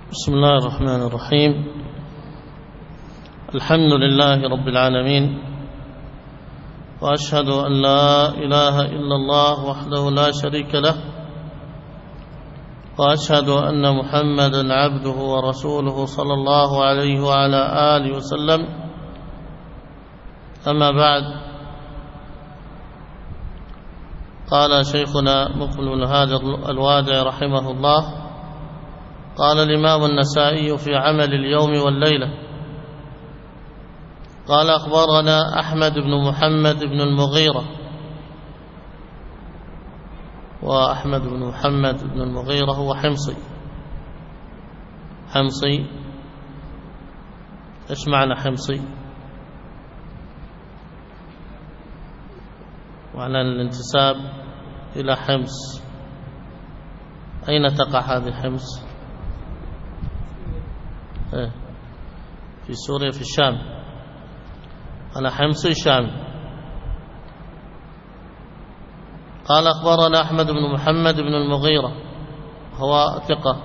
بسم الله الرحمن الرحيم. الحمد لله رب العالمين، وأشهد أن لا إله إلا الله وحده لا شريك له، وأشهد أن محمدا عبده ورسوله صلى الله عليه وعلى آله وسلم. أما بعد، قال شيخنا مقبل بن هادي الوادع رحمه الله: قال الإمام النسائي في عمل اليوم والليلة: قال أخبرنا أحمد بن محمد بن المغيرة. وأحمد بن محمد بن المغيرة هو حمصي. إيش معنى حمصي؟ معنى الانتساب إلى حمص. أين تقع هذه حمص؟ في سوريا، في الشام. أنا حمصي شامي. قال أخبرنا أحمد بن محمد بن المغيرة، هو ثقة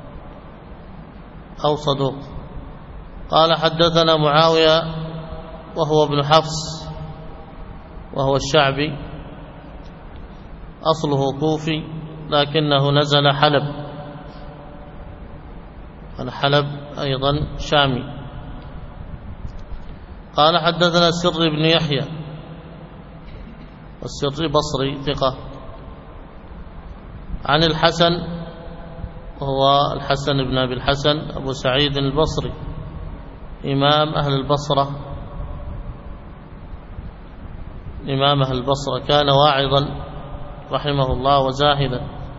أو صدوق. قال حدثنا معاوية وهو ابن حفص، وهو الشعبي، أصله كوفي لكنه نزل حلب. حلب أيضا شامي. قال حدثنا السر بن يحيى، والسر بصري ثقة، عن الحسن وهو الحسن بن أبي الحسن أبو سعيد البصري، إمام أهل البصرة، كان واعظا رحمه الله وزاهدا.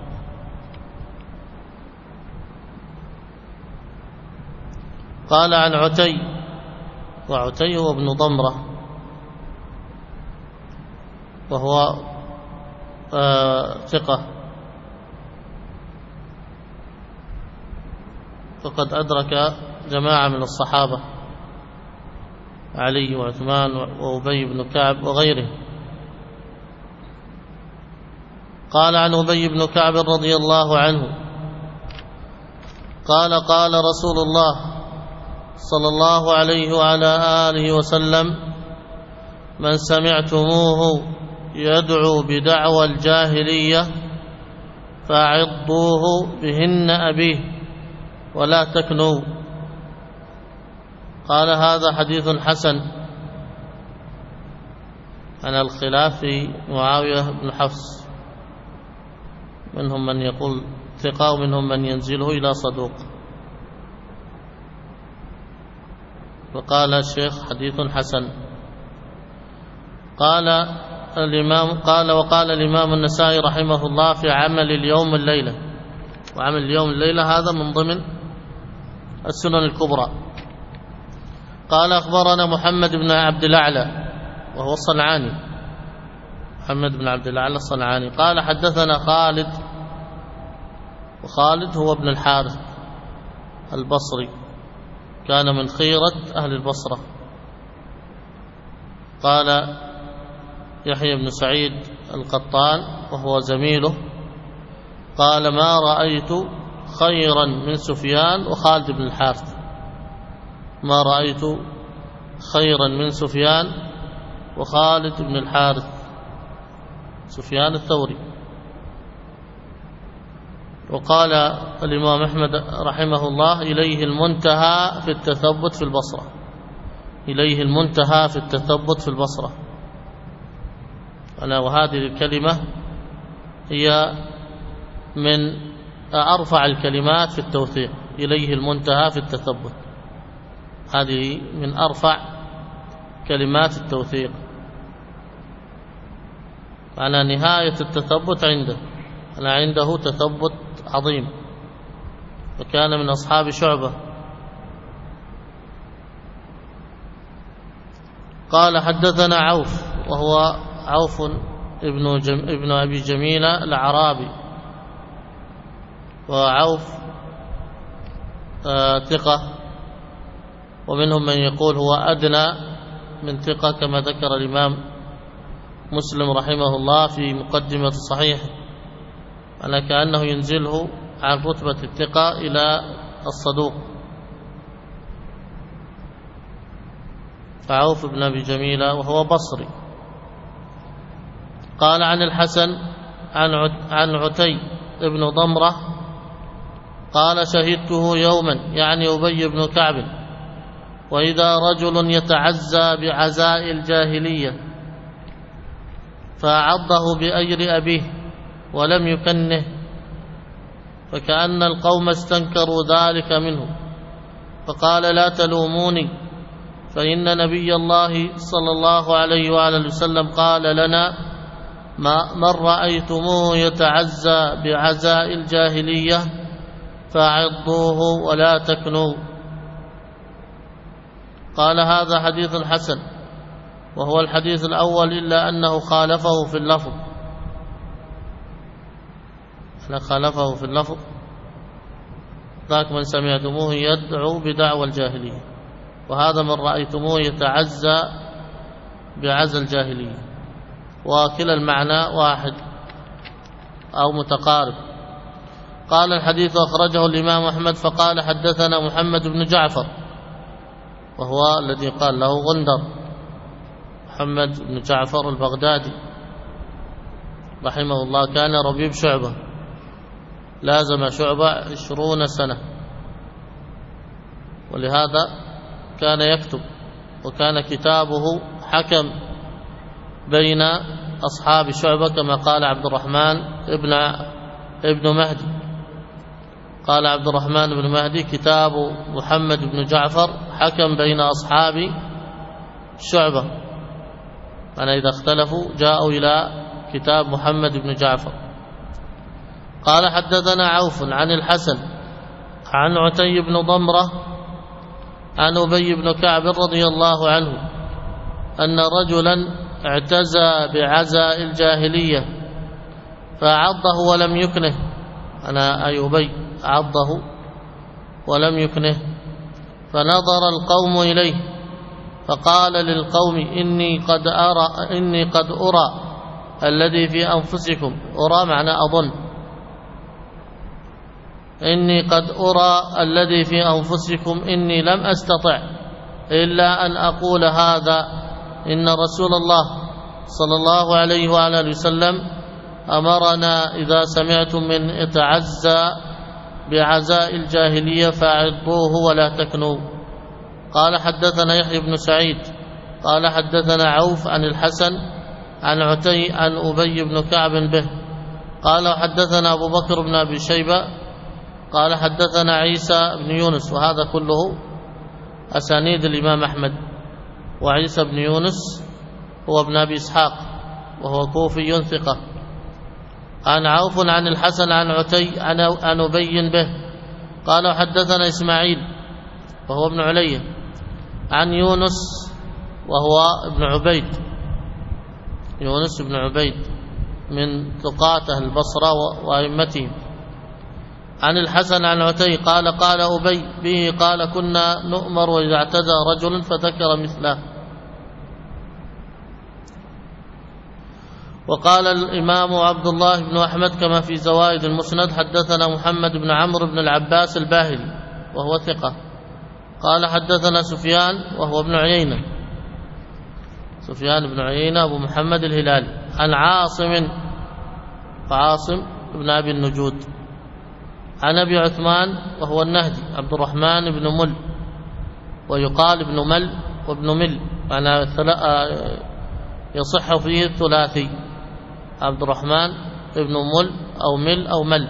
قال عن عتي، وعتي هو ابن ضمرة، وهو ثقة، فقد أدرك جماعة من الصحابة: علي وعثمان وأبي بن كعب وغيره. قال عن أبي بن كعب رضي الله عنه قال: قال رسول الله صلى الله عليه وعلى آله وسلم: من سمعتموه يدعو بدعوى الجاهلية فأعضوه بهن أبيه ولا تكنوا. قال: هذا حديث حسن. عن الخلاف في معاوية بن حفص، منهم من يقول ثقة ومنهم من ينزله إلى صدوق. وقال الشيخ حديث حسن. وقال الإمام النسائي رحمه الله في عمل اليوم والليلة. وعمل اليوم والليلة هذا من ضمن السنن الكبرى. قال أخبرنا محمد بن عبد الأعلى، وهو الصنعاني، محمد بن عبد الأعلى الصنعاني. قال حدثنا خالد، وخالد هو ابن الحارث البصري، كان من خيرة أهل البصرة. قال يحيى بن سعيد القطان وهو زميله: قال ما رأيت خيرا من سفيان وخالد بن الحارث. ما رأيت خيرا من سفيان وخالد بن الحارث، سفيان الثوري. وقال الإمام أحمد رحمه الله: إليه المنتهى في التثبت في البصرة. إليه المنتهى في التثبت في البصرة. وهذه الكلمة هي من أرفع الكلمات في التوثيق. إليه المنتهى في التثبت، هذه من أرفع كلمات التوثيق. معنى نهاية التثبت عنده تثبت عظيم، وكان من أصحاب شعبة. قال حدثنا عوف، وهو عوف ابن أبي جميلة الأعرابي. وعوف ثقة، ومنهم من يقول هو أدنى من ثقة، كما ذكر الإمام مسلم رحمه الله في مقدمة الصحيح، أنا كأنه ينزله عن رتبة الثقة إلى الصدوق. عوف بن أبي جميلة وهو بصري. قال عن الحسن عن عتي بن ضمرة قال شهدته يوما، يعني أبي بن كعب، وإذا رجل يتعزى بعزاء الجاهلية فأعضه بأجر أبيه ولم يكنه، فكأن القوم استنكروا ذلك منه، فقال لا تلوموني، فإن نبي الله صلى الله عليه وآله وسلم قال لنا من رأيتموه يتعزى بعزاء الجاهلية فأعضوه ولا تكنوا. قال هذا حديث حسن، وهو الحديث الأول، إلا أنه خالفه في اللفظ. خالفه في اللفظ، ذاك من سمعتموه يدعو بدعوى الجاهلية، وهذا من رأيتموه يتعزى بعزى الجاهلية، وكلا المعنى واحد أو متقارب. قال الحديث أخرجه الإمام أحمد، فقال حدثنا محمد بن جعفر، وهو الذي قال له غندر، محمد بن جعفر البغدادي رحمه الله، كان ربيب شعبة، لازم شعبة 20 سنة، ولهذا كان يكتب، وكان كتابه حكم بين أصحاب شعبة، كما قال عبد الرحمن ابن مهدي. قال عبد الرحمن بن مهدي كتاب محمد بن جعفر حكم بين أصحاب شعبة، أنا إذا اختلفوا جاءوا إلى كتاب محمد بن جعفر. قال حدثنا عوف عن الحسن عن عتي بن ضمرة عن أبي بن كعب رضي الله عنه أن رجلا اعتزى بعزاء الجاهلية فعضه ولم يكنه، أنا أي أبي عضه ولم يكنه، فنظر القوم إليه فقال للقوم إني قد أرى الذي في أنفسكم، أرى معنى أظن، إني قد أرى الذي في أنفسكم إني لم أستطع إلا أن أقول هذا، إن رسول الله صلى الله عليه وآله وسلم أمرنا إذا سمعتم من يتعزى بعزاء الجاهلية فأعضوه ولا تكنوا. قال حدثنا يحيى بن سعيد قال حدثنا عوف عن الحسن عن عتي عن أبي بن كعب به قال حدثنا أبو بكر بن أبي شيبة قال حدثنا عيسى بن يونس، وهذا كله أسانيد الإمام أحمد. وعيسى بن يونس هو ابن أبي إسحاق، وهو كوفي ثقة. عن عوف عن الحسن عن عتي عن أبي به قال حدثنا إسماعيل وهو ابن علي عن يونس وهو ابن عبيد، يونس بن عبيد من ثقاته البصرة وأئمتهم، عن الحسن عن عتي قال أبي به قال كنا نؤمر وإذا اعتدى رجل فذكر مثله. وقال الإمام عبد الله بن أحمد كما في زوائد المسند حدثنا محمد بن عمرو بن العباس الباهلي وهو ثقة قال حدثنا سفيان وهو ابن عيينة، سفيان بن عيينة أبو محمد الهلالي، عن عاصم بن أبي النجود عن أبي عثمان وهو النهدي عبد الرحمن بن مل، ويقال ابن مل وابن مل، أنا يصح فيه الثلاثي عبد الرحمن ابن مل أو مل أو مل.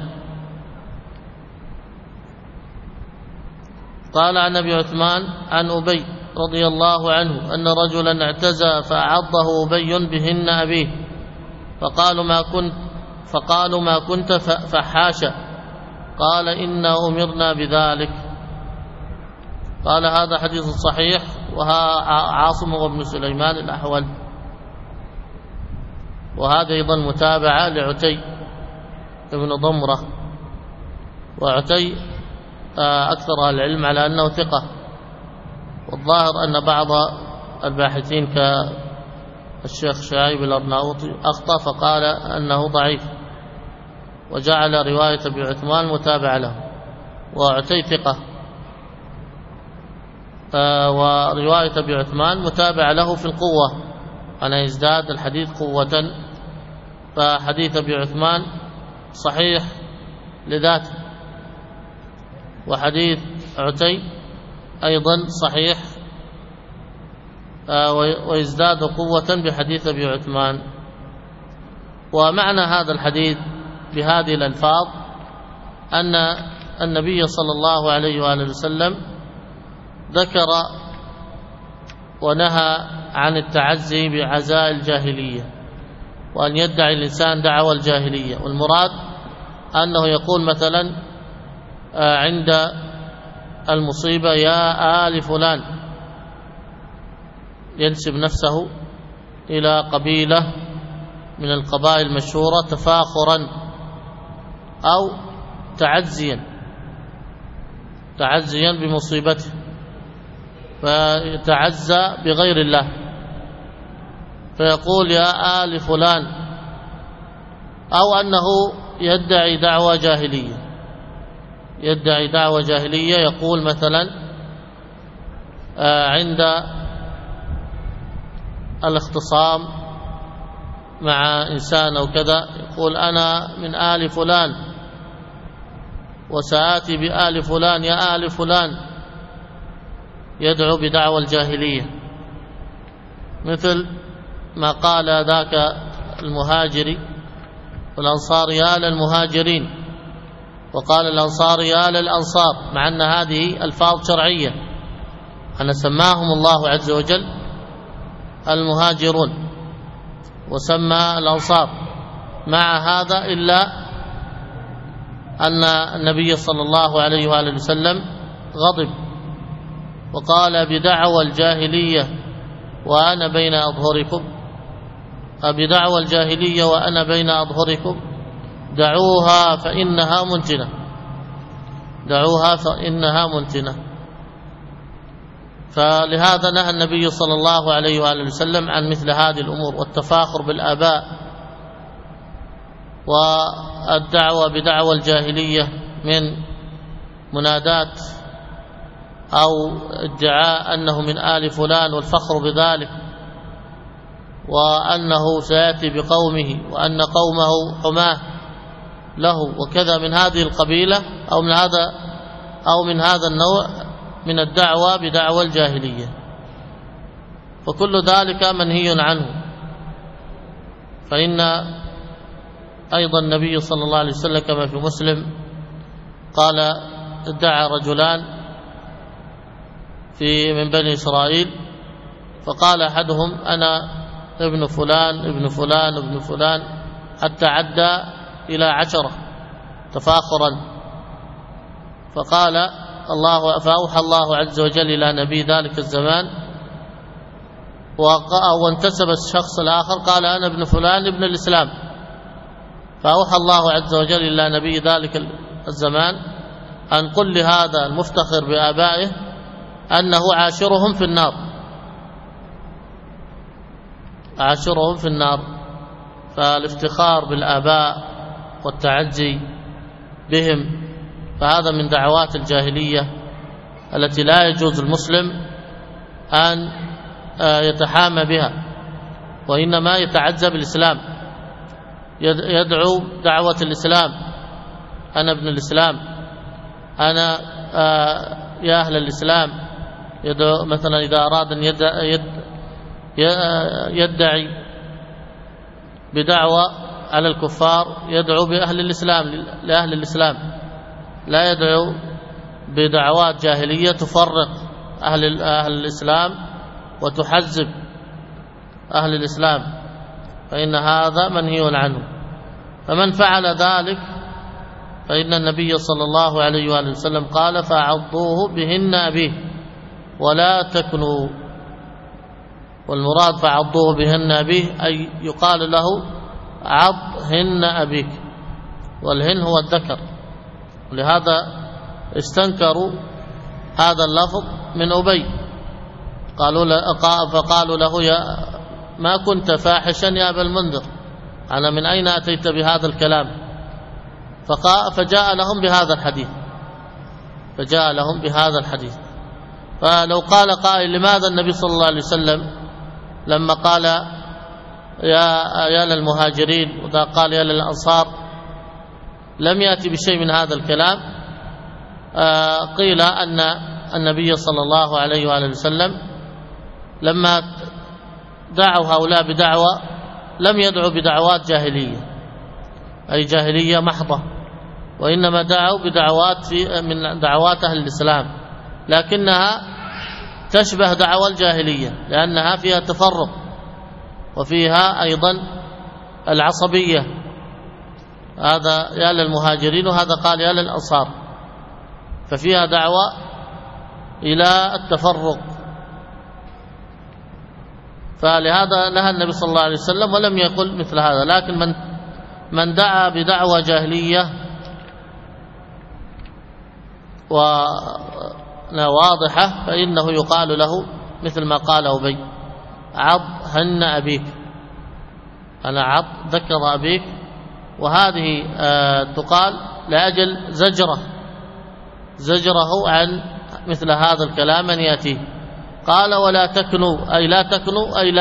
قال عن أبي عثمان عن أبي رضي الله عنه أن رجلا اعتزى فأعضه أبي بهن أبيه فقالوا ما كنت فحاشا، قال إنا أمرنا بذلك. قال هذا حديث صحيح، وها عاصم وابن سليمان الأحول، وهذا أيضا متابعة لعتي ابن ضمرة. وعتي أكثر العلم على أنه ثقة، والظاهر أن بعض الباحثين كالشيخ شعيب الأرناؤوطي أخطأ فقال أنه ضعيف، وجعل رواية أبي عثمان متابعة له، وعتي ثقة. ورواية أبي عثمان متابعة له في القوة، أنا يزداد الحديث قوة، فحديث أبي عثمان صحيح لذاته، وحديث عتي أيضا صحيح ويزداد قوة بحديث أبي عثمان. ومعنى هذا الحديث بهذه الألفاظ أن النبي صلى الله عليه وآله وسلم ذكر ونهى عن التعزي بعزاء الجاهلية، وأن يدعي الإنسان دعوى الجاهلية، والمراد أنه يقول مثلا عند المصيبة يا آل فلان، ينسب نفسه إلى قبيلة من القبائل المشهورة تفاخرا أو تعزيا بمصيبته، فيتعزى بغير الله، فيقول يا آل فلان، أو أنه يدعي دعوة جاهلية، يقول مثلا عند الاختصام مع إنسان أو كذا، يقول أنا من آل فلان وسآتي بآل فلان، يا آل فلان، يدعو بدعوى الجاهلية، مثل ما قال ذاك المهاجري والأنصار يا للمهاجرين، وقال الأنصار يا للأنصار، مع أن هذه ألفاظ شرعية، أن سماهم الله عز وجل المهاجرون وسمى الأنصار، مع هذا إلا أن النبي صلى الله عليه وآله وسلم غضب وقال بدعوى الجاهلية وأنا بين أظهركم، بدعوى الجاهلية وأنا بين أظهركم، دعوها فإنها منتنة. فلهذا نهى النبي صلى الله عليه وآله وسلم عن مثل هذه الأمور، والتفاخر بالآباء والدعوة بدعوى الجاهلية من منادات أو ادعاء أنه من آل فلان والفخر بذلك، وأنه سيأتي بقومه وأن قومه حماه له وكذا من هذه القبيلة أو من هذا النوع من الدعوة بدعوى الجاهلية، فكل ذلك منهي عنه. فإن أيضا النبي صلى الله عليه وسلم كما في مسلم قال ادعى رجلان من بني إسرائيل، فقال أحدهم أنا ابن فلان ابن فلان ابن فلان، حتى عدى إلى 10 تفاخرا، فأوحى الله عز وجل إلى نبي ذلك الزمان وانتسب الشخص الآخر قال أنا ابن فلان ابن الإسلام، فأوحى الله عز وجل إلى نبي ذلك الزمان أن قل لهذا المفتخر بآبائه أنه عاشرهم في النار. فالافتخار بالآباء والتعزي بهم فهذا من دعوات الجاهلية التي لا يجوز المسلم أن يتحامى بها، وإنما يتعزى بالإسلام، يدعو دعوة الإسلام، أنا ابن الإسلام، أنا يا أهل الإسلام، يدعو مثلا إذا أراد أن يدعي بدعوة على الكفار يدعو بأهل الإسلام لأهل الإسلام، لا يدعو بدعوات جاهلية تفرق أهل الإسلام وتحزب أهل الإسلام، فإن هذا منهي عنه. فمن فعل ذلك فإن النبي صلى الله عليه وآله وسلم قال فعضوه بهن أبيه ولا تكنوا، والمراد فعضوه بهن أبيه أي يقال له عض هن أبيك، والهن هو الذكر، ولهذا استنكروا هذا اللفظ من أبي، فقالوا له ما كنت فاحشا يا أبا المنذر، أنا من أين أتيت بهذا الكلام؟ فجاء لهم بهذا الحديث، فلو قال قائل لماذا النبي صلى الله عليه وسلم لما قال يا للمهاجرين وذا قال يا للأنصار لم يأتي بشيء من هذا الكلام؟ قيل أن النبي صلى الله عليه وآله وسلم لما دعوا هؤلاء بدعوة لم يدعوا بدعوات جاهلية أي جاهلية محضة، وإنما دعوا بدعوات من دعوات أهل الإسلام، لكنها تشبه دعوى الجاهلية لأنها فيها تفرق وفيها أيضا العصبية. هذا يا للمهاجرين وهذا قال يا للأنصار، ففيها دعوة إلى التفرق. فلهذا نهى النبي صلى الله عليه وسلم ولم يقل مثل هذا. لكن من دعا بدعوى جاهلية واضحة فإنه يقال له مثل ما قال أبي: عض هن أبيك، أنا عض ذكر أبيك، وهذه تقال لأجل زجره عن مثل هذا الكلام من يأتيه. قال ولا تكنوا أي لا تكنوا أي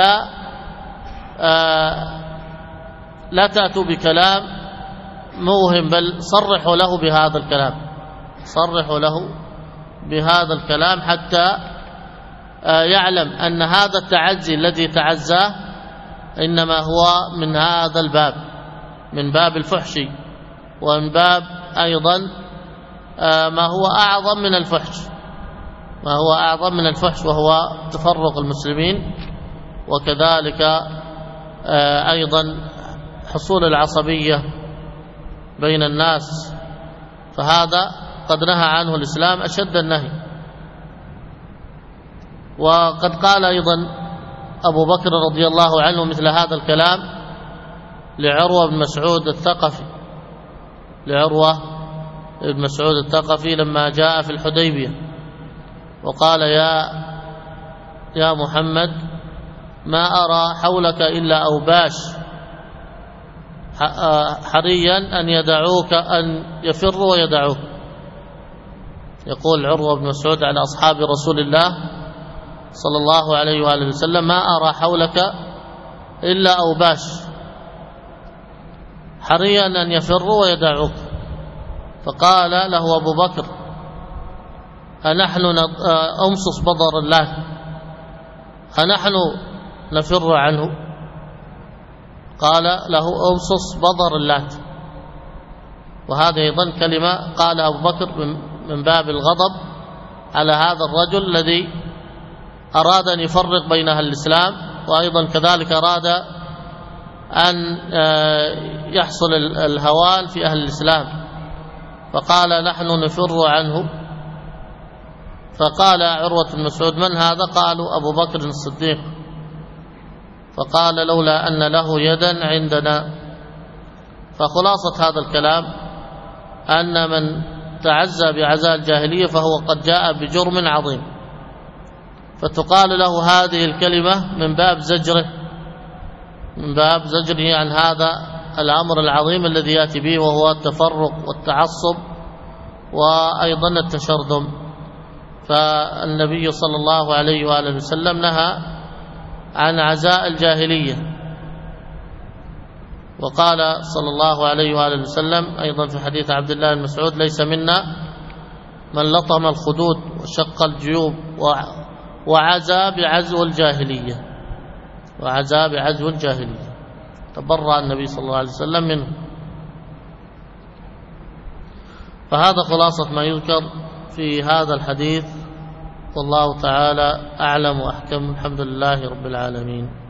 لا تأتوا بكلام موهم، بل صرحوا له بهذا الكلام، صرحوا له بهذا الكلام حتى يعلم أن هذا التعزي الذي تعزاه إنما هو من هذا الباب، من باب الفحش، ومن باب أيضا ما هو أعظم من الفحش، ما هو أعظم من الفحش وهو تفرق المسلمين، وكذلك أيضا حصول العصبية بين الناس. فهذا قد نهى عنه الإسلام أشد النهي. وقد قال أيضا أبو بكر رضي الله عنه مثل هذا الكلام لعروة بن مسعود الثقفي، لعروة بن مسعود الثقفي لما جاء في الحديبية وقال: يا محمد ما أرى حولك إلا أوباش حريا أن يدعوك، أن يفروا ويدعوك. يقول عروة بن مسعود على أصحاب رسول الله صلى الله عليه وآله وسلم: ما أرى حولك إلا أوباش حريا أن يفروا ويدعوك. فقال له أبو بكر: أنحن أمصص بضر الله، أنحن نفر عنه؟ قال له: أمصص بضر اللات. وهذا أيضا كلمة قال أبو بكر من باب الغضب على هذا الرجل الذي أراد أن يفرق بين أهل الإسلام، وأيضا كذلك أراد أن يحصل الهوان في أهل الإسلام، فقال: نحن نفر عنه. فقال عروة بن مسعود: من هذا؟ قالوا: أبو بكر الصديق. فقال: لولا أن له يدا عندنا. فخلاصة هذا الكلام أن من تعزى بعزاء الجاهلية فهو قد جاء بجرم عظيم، فتقال له هذه الكلمة من باب زجره، من باب زجره عن هذا الأمر العظيم الذي يأتي به، وهو التفرق والتعصب وأيضا التشرذم. فالنبي صلى الله عليه وآله وسلم نهى عن عزاء الجاهلية، وقال صلى الله عليه وآله وسلم أيضا في حديث عبد الله بن مسعود: ليس منا من لطم الخدود وشق الجيوب وعزى بعزو الجاهلية، وعزى بعزو الجاهلية، تبرأ النبي صلى الله عليه وسلم منه. فهذا خلاصة ما يذكر في هذا الحديث، والله تعالى أعلم وأحكم. الحمد لله رب العالمين.